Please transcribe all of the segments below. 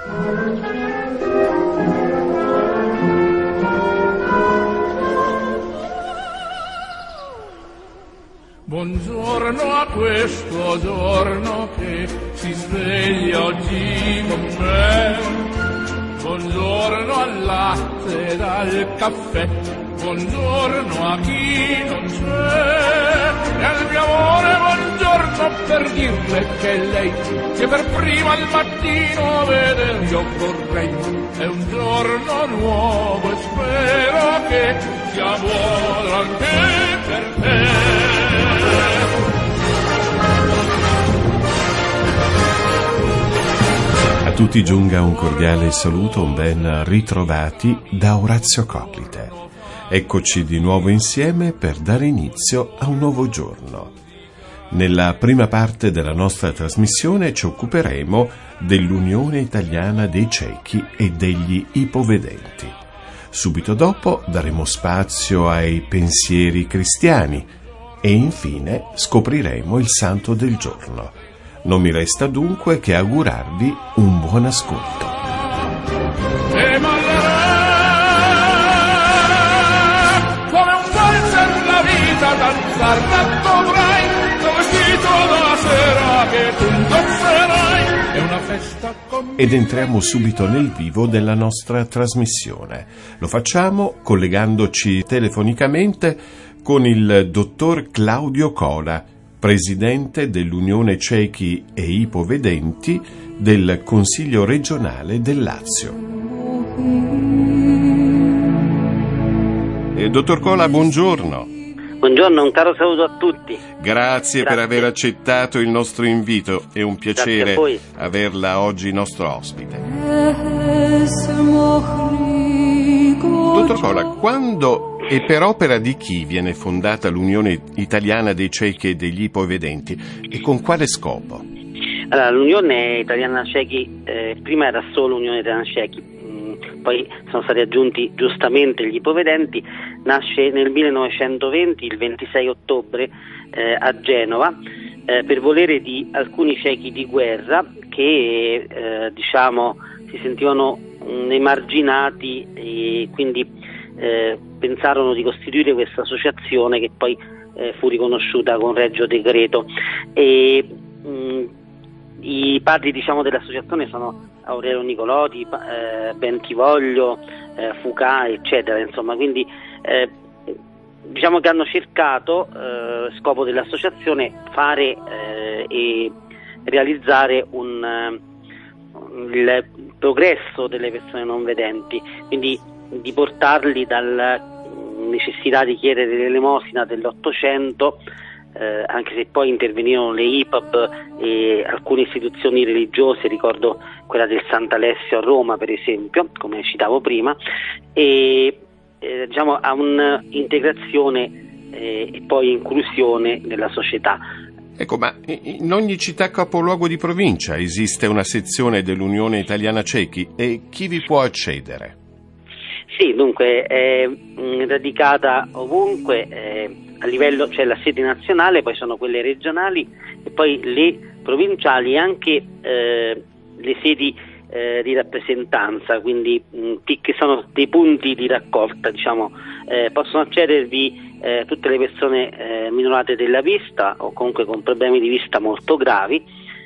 Buongiorno a questo giorno che si sveglia oggi con me. Buongiorno al latte ed al caffè. Buongiorno a chi non c'è. E al mio amore buongiorno per dirle che lei che per prima al mattino veder io vorrei. È un giorno nuovo e spero che sia buono anche per te. A tutti giunga un cordiale saluto, un ben ritrovati da Orazio Coclite. Eccoci di nuovo insieme per dare inizio a un nuovo giorno. Nella prima parte della nostra trasmissione ci occuperemo dell'Unione Italiana dei Ciechi e degli Ipovedenti. Subito dopo daremo spazio ai pensieri cristiani e infine scopriremo il santo del giorno. Non mi resta dunque che augurarvi un buon ascolto. Come un valzer la vita danzar dovrai, vestito da sera che tu indosserai, è una festa con... Ed entriamo subito nel vivo della nostra trasmissione. Lo facciamo collegandoci telefonicamente con il dottor Claudio Cola, presidente dell'Unione Ciechi e Ipovedenti del Consiglio regionale del Lazio. Dottor Cola, buongiorno. Buongiorno, un caro saluto a tutti. Grazie per aver accettato il nostro invito, è un piacere averla oggi nostro ospite. Dottor Cola, quando e per opera di chi viene fondata l'Unione Italiana dei Ciechi e degli Ipovedenti e con quale scopo? Allora, l'Unione Italiana Ciechi prima era solo Unione Italiana Ciechi, poi sono stati aggiunti giustamente gli ipovedenti. Nasce nel 1920, il 26 ottobre a Genova, per volere di alcuni ciechi di guerra che si sentivano emarginati e quindi pensarono di costituire questa associazione che poi fu riconosciuta con regio decreto. E i padri dell'associazione sono Aurelio Nicolodi, Bentivoglio, Fuca, eccetera, insomma, quindi che hanno cercato, scopo dell'associazione, fare e realizzare il progresso delle persone non vedenti, quindi di portarli dalla necessità di chiedere l'elemosina dell'Ottocento, anche se poi intervenirono le IPAB e alcune istituzioni religiose, ricordo quella del Sant'Alessio a Roma per esempio, come citavo prima, e a un'integrazione e poi inclusione nella società. Ecco, ma in ogni città capoluogo di provincia esiste una sezione dell'Unione Italiana Ciechi e chi vi può accedere? Sì, dunque è radicata ovunque, a livello c'è la sede nazionale, poi sono quelle regionali e poi le provinciali e anche le sedi di rappresentanza, quindi che sono dei punti di raccolta, possono accedervi tutte le persone minorate della vista o comunque con problemi di vista molto gravi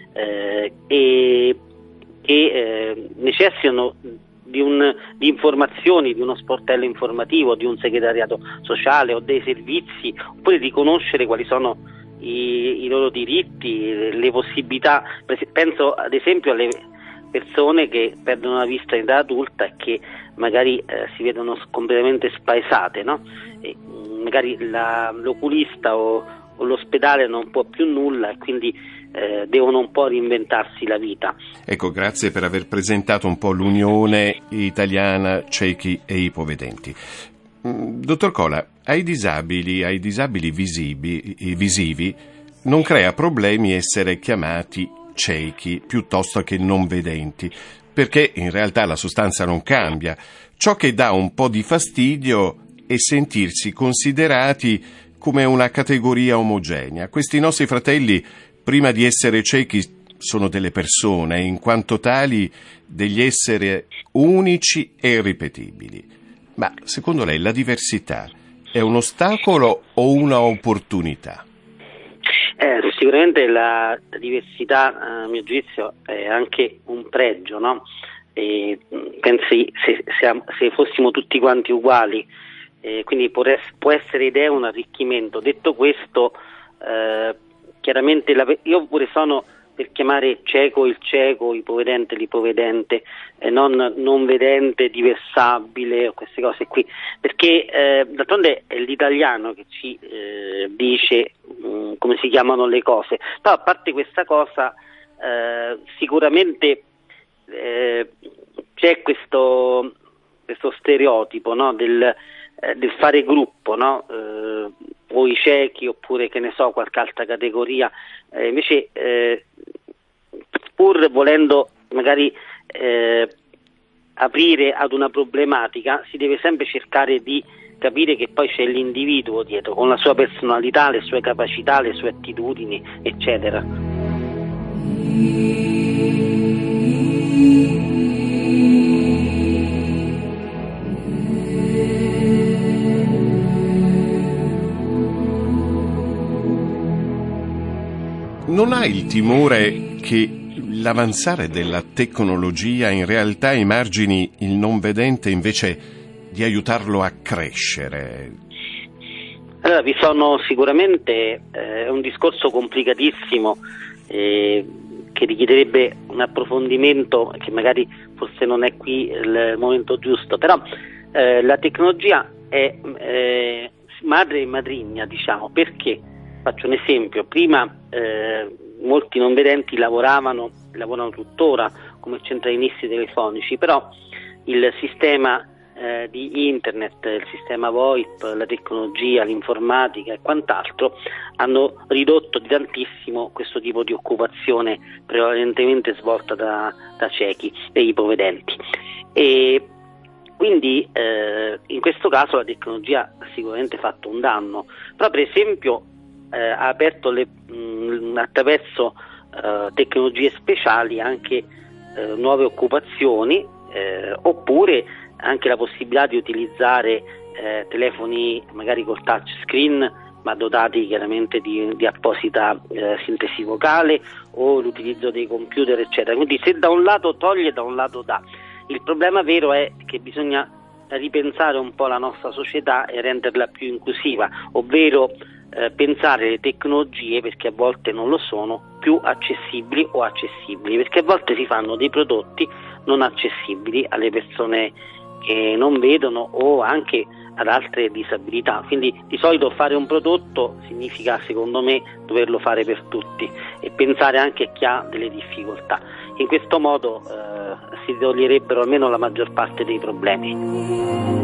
e che necessitano di informazioni, di uno sportello informativo, di un segretariato sociale o dei servizi, oppure di conoscere quali sono i loro diritti, le possibilità. Penso ad esempio alle persone che perdono la vista in età adulta e che magari si vedono completamente spaesate, no? E magari l'oculista o l'ospedale non può più nulla e quindi devono un po' reinventarsi la vita. Ecco, grazie per aver presentato un po' l'Unione Italiana Ciechi e Ipovedenti. Dottor Cola, ai disabili visivi non crea problemi essere chiamati ciechi piuttosto che non vedenti, perché in realtà la sostanza non cambia. Ciò che dà un po' di fastidio è sentirsi considerati come una categoria omogenea. Questi nostri fratelli, prima di essere ciechi, sono delle persone, in quanto tali degli esseri unici e irripetibili. Ma secondo lei la diversità è un ostacolo o una opportunità? Sicuramente la diversità, a mio giudizio, è anche un pregio, no? Pensi se fossimo tutti quanti uguali, quindi può essere idea un arricchimento. Detto questo, chiaramente io pure sono per chiamare cieco il cieco, ipovedente l'ipovedente, non vedente, diversabile, o queste cose qui, perché d'altronde è l'italiano che ci dice come si chiamano le cose. Però a parte questa cosa, sicuramente c'è questo stereotipo, no, del fare gruppo, no? O i ciechi, oppure che ne so, qualche altra categoria, invece pur volendo magari aprire ad una problematica, si deve sempre cercare di capire che poi c'è l'individuo dietro, con la sua personalità, le sue capacità, le sue attitudini, eccetera. Non ha il timore che l'avanzare della tecnologia in realtà emargini il non vedente invece di aiutarlo a crescere? Allora, vi sono sicuramente un discorso complicatissimo che richiederebbe un approfondimento che magari forse non è qui il momento giusto, però la tecnologia è madre e madrigna, diciamo, perché? Faccio un esempio: prima molti non vedenti lavorano tuttora come centralinisti telefonici, però il sistema di internet, il sistema VoIP, la tecnologia, l'informatica e quant'altro hanno ridotto di tantissimo questo tipo di occupazione prevalentemente svolta da ciechi e ipovedenti. E quindi in questo caso la tecnologia ha sicuramente fatto un danno, però per esempio ha aperto attraverso tecnologie speciali anche nuove occupazioni, oppure anche la possibilità di utilizzare telefoni magari col touch screen, ma dotati chiaramente di apposita sintesi vocale, o l'utilizzo dei computer, eccetera. Quindi se da un lato toglie, da un lato dà. Il problema vero è che bisogna ripensare un po' la nostra società e renderla più inclusiva, ovvero pensare le tecnologie, perché a volte non lo sono, più accessibili o accessibili, perché a volte si fanno dei prodotti non accessibili alle persone che non vedono o anche ad altre disabilità. Quindi di solito fare un prodotto significa, secondo me, doverlo fare per tutti e pensare anche a chi ha delle difficoltà. In questo modo si toglierebbero almeno la maggior parte dei problemi.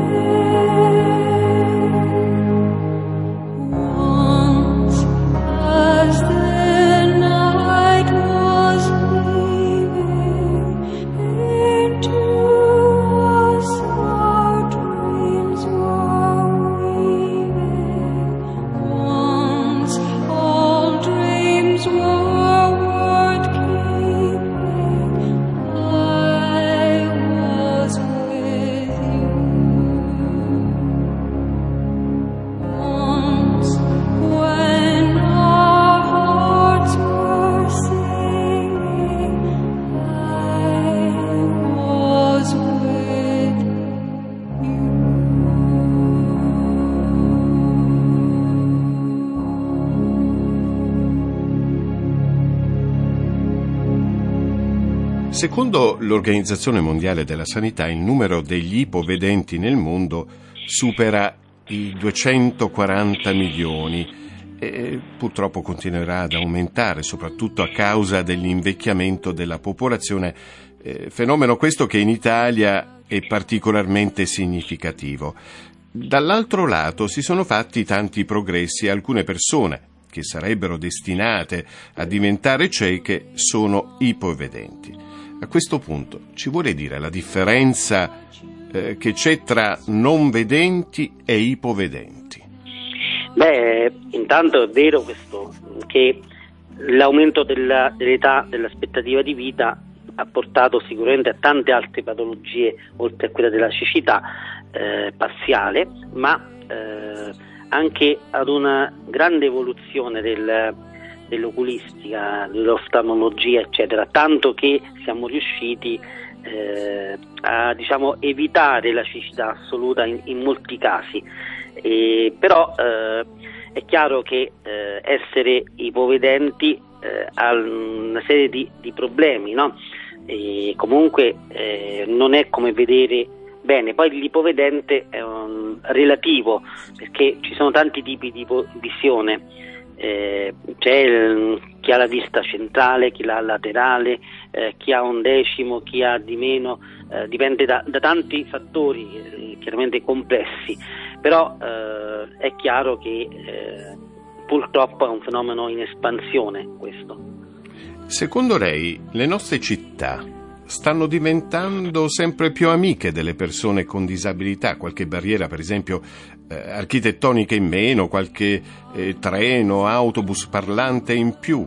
Secondo l'Organizzazione Mondiale della Sanità, il numero degli ipovedenti nel mondo supera i 240 milioni e purtroppo continuerà ad aumentare, soprattutto a causa dell'invecchiamento della popolazione, fenomeno questo che in Italia è particolarmente significativo. Dall'altro lato si sono fatti tanti progressi e alcune persone che sarebbero destinate a diventare cieche sono ipovedenti. A questo punto ci vuole dire la differenza che c'è tra non vedenti e ipovedenti? Beh, intanto è vero questo, che l'aumento dell'età, dell'aspettativa di vita ha portato sicuramente a tante altre patologie, oltre a quella della cecità parziale, ma anche ad una grande evoluzione dell'oculistica, dell'oftalmologia, eccetera, tanto che siamo riusciti a evitare la cecità assoluta in molti casi. Però è chiaro che essere ipovedenti ha una serie di problemi, no? E comunque non è come vedere bene. Poi l'ipovedente è relativo, perché ci sono tanti tipi di visione. C'è chi ha la vista centrale, chi l'ha laterale, chi ha un decimo, chi ha di meno, dipende da tanti fattori chiaramente complessi, però è chiaro che purtroppo è un fenomeno in espansione questo. Secondo lei le nostre città stanno diventando sempre più amiche delle persone con disabilità? Qualche barriera, per esempio, architettonica in meno, qualche treno, autobus parlante in più?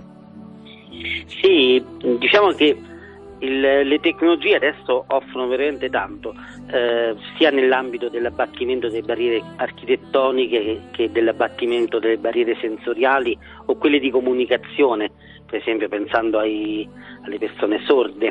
Sì, diciamo che le tecnologie adesso offrono veramente tanto, sia nell'ambito dell'abbattimento delle barriere architettoniche che dell'abbattimento delle barriere sensoriali o quelle di comunicazione, per esempio pensando alle persone sorde.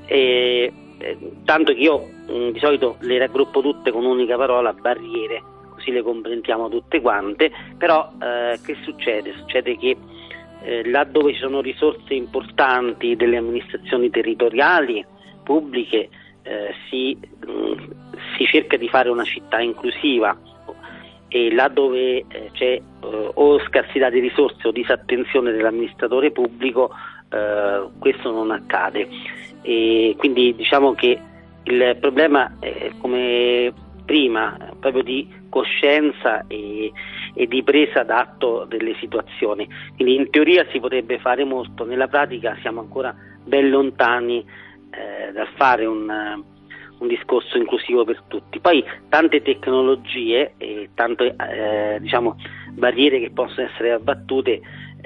Tanto che io di solito le raggruppo tutte con un'unica parola: barriere, così le comprendiamo tutte quante. Però che succede? Succede che laddove ci sono risorse importanti delle amministrazioni territoriali pubbliche si cerca di fare una città inclusiva, e laddove c'è o scarsità di risorse o disattenzione dell'amministratore pubblico questo non accade. E quindi diciamo che il problema è come prima, proprio di coscienza e di presa d'atto delle situazioni. Quindi in teoria si potrebbe fare molto, nella pratica siamo ancora ben lontani dal fare un discorso inclusivo per tutti. Poi tante tecnologie e tante barriere che possono essere abbattute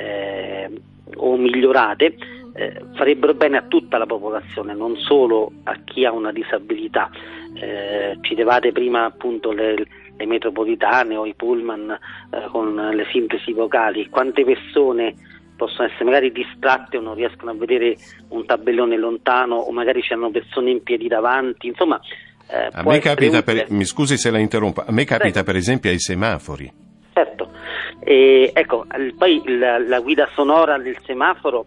o migliorate farebbero bene a tutta la popolazione, non solo a chi ha una disabilità. Citavate prima appunto le metropolitane o i pullman con le sintesi vocali. Quante persone possono essere magari distratte o non riescono a vedere un tabellone lontano, o magari c'hanno persone in piedi davanti, insomma. A me capita, mi scusi se la interrompo, a me capita per esempio ai semafori. Certo, poi la guida sonora del semaforo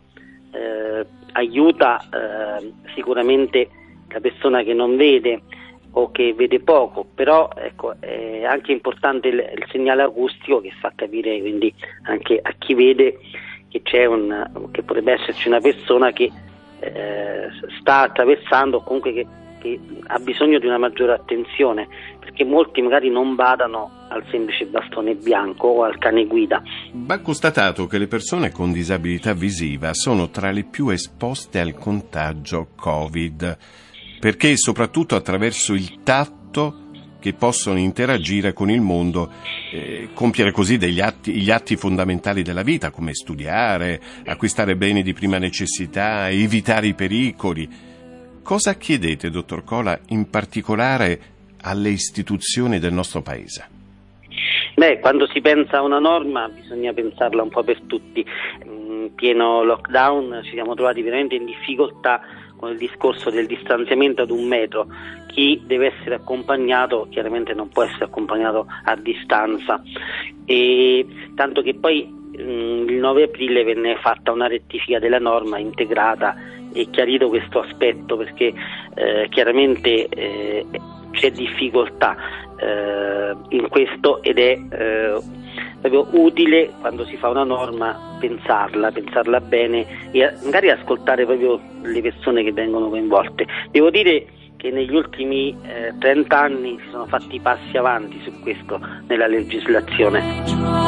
aiuta sicuramente la persona che non vede o che vede poco, però è anche importante il segnale acustico che fa capire quindi anche a chi vede che che potrebbe esserci una persona che sta attraversando, o comunque che ha bisogno di una maggiore attenzione, perché molti magari non badano al semplice bastone bianco o al cane guida. Va constatato che le persone con disabilità visiva sono tra le più esposte al contagio Covid, perché soprattutto attraverso il tatto che possono interagire con il mondo, compiere così gli atti fondamentali della vita, come studiare, acquistare beni di prima necessità, evitare i pericoli. Cosa chiedete, dottor Cola, in particolare alle istituzioni del nostro Paese? Quando si pensa a una norma bisogna pensarla un po' per tutti. In pieno lockdown ci siamo trovati veramente in difficoltà con il discorso del distanziamento ad 1 metro. Chi deve essere accompagnato chiaramente non può essere accompagnato a distanza, e tanto che poi il 9 aprile venne fatta una rettifica della norma integrata e chiarito questo aspetto, perché chiaramente c'è difficoltà in questo, ed è proprio utile quando si fa una norma pensarla bene e magari ascoltare proprio le persone che vengono coinvolte. Devo dire che negli ultimi 30 anni si sono fatti passi avanti su questo nella legislazione.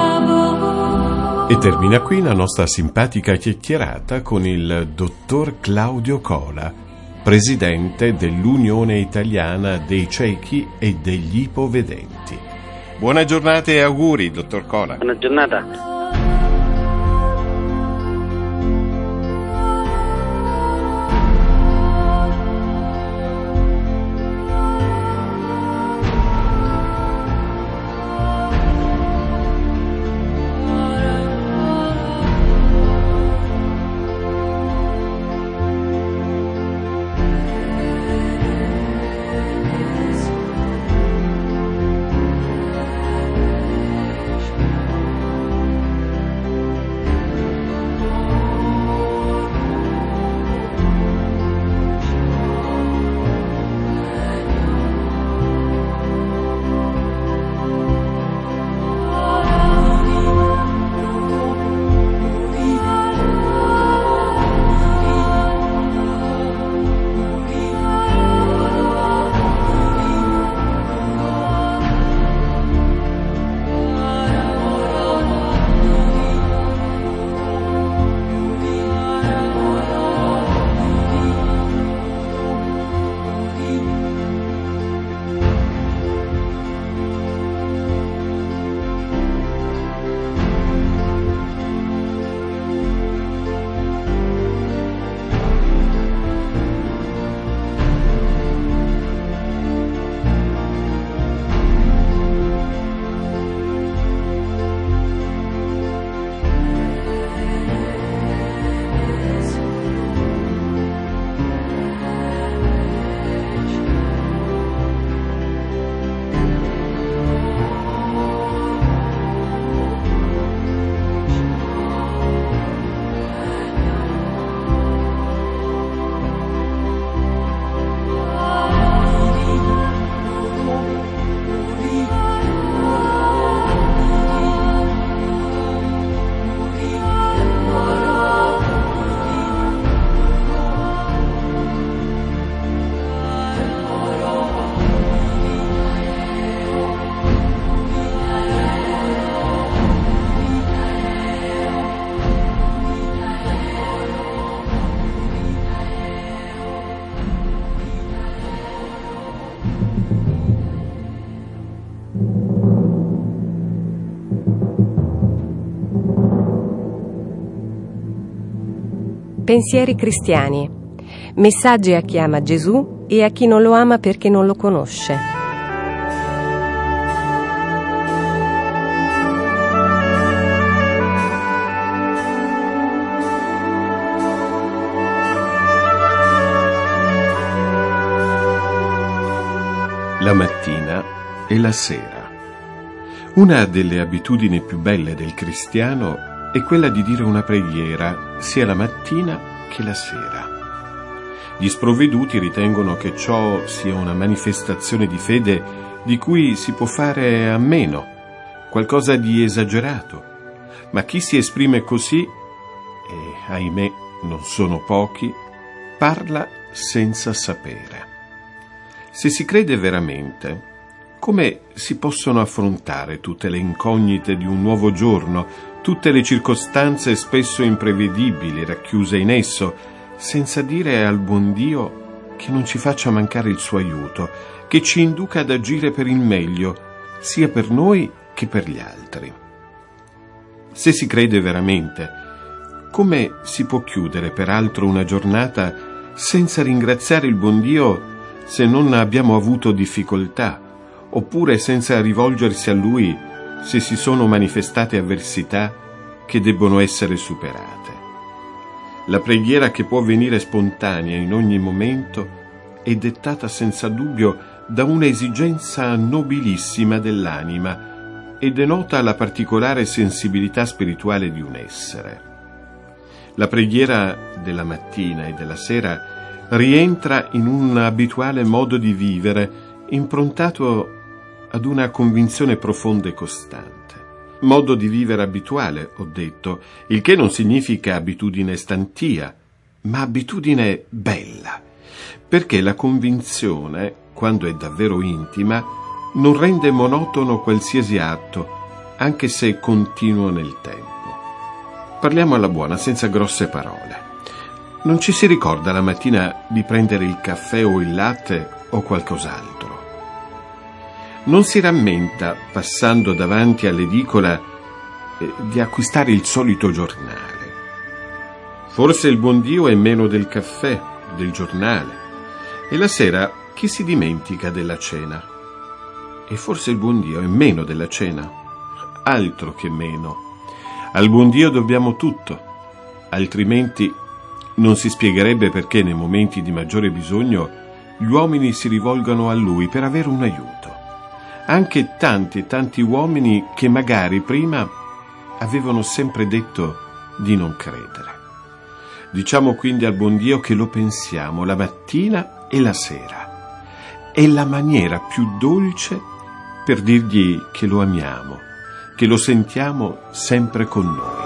E termina qui la nostra simpatica chiacchierata con il dottor Claudio Cola, presidente dell'Unione Italiana dei Ciechi e degli Ipovedenti. Buona giornata e auguri, dottor Cola. Buona giornata. Pensieri cristiani. Messaggi a chi ama Gesù e a chi non lo ama perché non lo conosce. La mattina e la sera. Una delle abitudini più belle del cristiano è quella di dire una preghiera sia la mattina che la sera. Gli sprovveduti ritengono che ciò sia una manifestazione di fede di cui si può fare a meno, qualcosa di esagerato. Ma chi si esprime così, e ahimè non sono pochi, parla senza sapere. Se si crede veramente, come si possono affrontare tutte le incognite di un nuovo giorno, tutte le circostanze spesso imprevedibili racchiuse in esso, senza dire al buon Dio che non ci faccia mancare il suo aiuto, che ci induca ad agire per il meglio, sia per noi che per gli altri? Se si crede veramente, come si può chiudere peraltro una giornata senza ringraziare il buon Dio se non abbiamo avuto difficoltà, oppure senza rivolgersi a Lui se si sono manifestate avversità che debbono essere superate? La preghiera, che può venire spontanea in ogni momento, è dettata senza dubbio da un'esigenza nobilissima dell'anima e denota la particolare sensibilità spirituale di un essere. La preghiera della mattina e della sera rientra in un abituale modo di vivere improntato ad una convinzione profonda e costante. Modo di vivere abituale, ho detto, il che non significa abitudine stantia, ma abitudine bella, perché la convinzione, quando è davvero intima, non rende monotono qualsiasi atto, anche se continuo nel tempo. Parliamo alla buona, senza grosse parole. Non ci si ricorda la mattina di prendere il caffè o il latte o qualcos'altro. Non si rammenta, passando davanti all'edicola, di acquistare il solito giornale. Forse il buon Dio è meno del caffè, del giornale. E la sera chi si dimentica della cena? E forse il buon Dio è meno della cena? Altro che meno. Al buon Dio dobbiamo tutto, altrimenti non si spiegherebbe perché nei momenti di maggiore bisogno gli uomini si rivolgano a Lui per avere un aiuto. Anche tanti uomini che magari prima avevano sempre detto di non credere. Diciamo quindi al buon Dio che lo pensiamo la mattina e la sera. È la maniera più dolce per dirgli che lo amiamo, che lo sentiamo sempre con noi.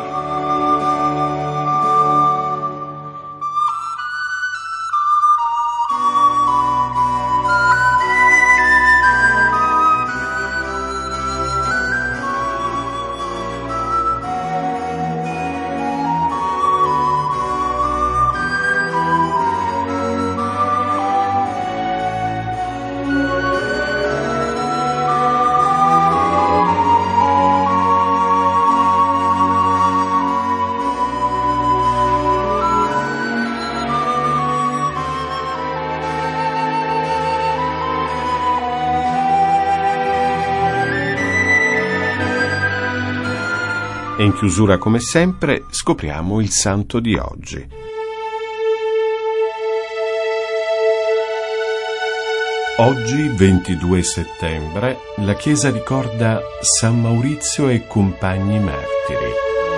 E in chiusura, come sempre, scopriamo il santo di oggi. Oggi, 22 settembre, la Chiesa ricorda San Maurizio e compagni martiri.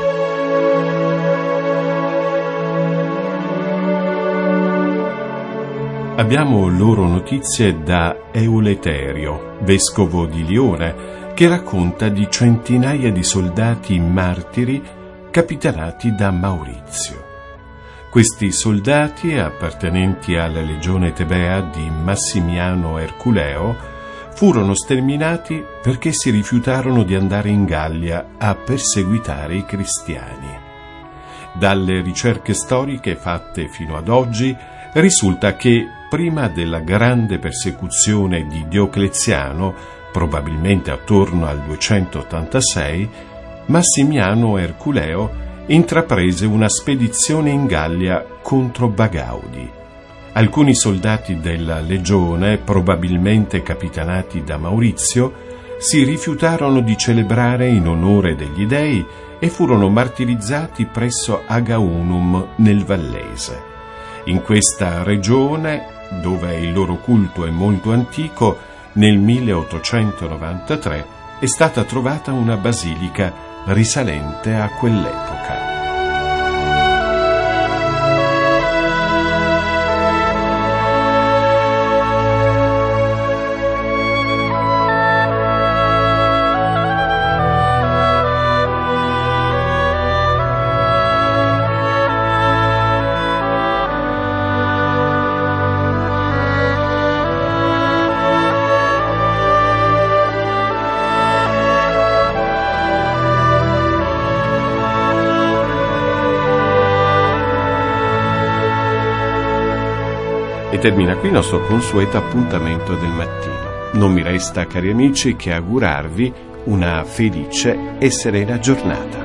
Abbiamo loro notizie da Euleterio, vescovo di Lione, che racconta di centinaia di soldati martiri capitanati da Maurizio. Questi soldati, appartenenti alla legione tebea di Massimiano Erculeo, furono sterminati perché si rifiutarono di andare in Gallia a perseguitare i cristiani. Dalle ricerche storiche fatte fino ad oggi risulta che prima della grande persecuzione di Diocleziano, probabilmente attorno al 286, Massimiano Erculeo intraprese una spedizione in Gallia contro Bagaudi. Alcuni soldati della legione, probabilmente capitanati da Maurizio, si rifiutarono di celebrare in onore degli dei e furono martirizzati presso Agaunum nel Vallese. In questa regione, dove il loro culto è molto antico, nel 1893 è stata trovata una basilica risalente a quell'epoca. E termina qui il nostro consueto appuntamento del mattino. Non mi resta, cari amici, che augurarvi una felice e serena giornata.